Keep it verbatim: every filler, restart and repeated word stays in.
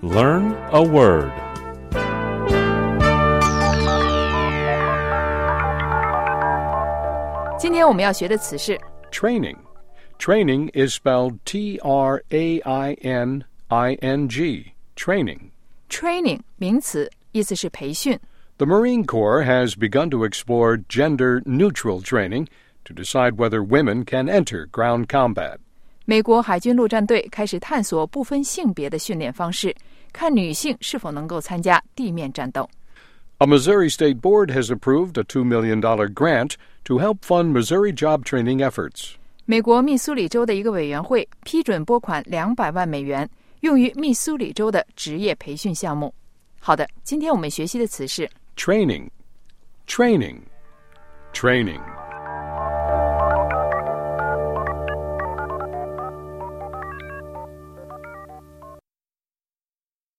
Learn a word. Today 今天我们要学的词是 Training. Training is spelled T R A I N I N G. Training. Training 名词，意思是培训。 The Marine Corps has begun to explore gender-neutral training to decide whether women can enter ground combat. 美国海军陆战队开始探索不分性别的训练方式，看女性是否能够参加地面战斗。 A Missouri State Board has approved a two million dollars grant to help fund Missouri job training efforts. 美国密苏里州的一个委员会批准拨款两百万美元，用于密苏里州的职业培训项目。好的，今天我们学习的词是 Training. Training. Training.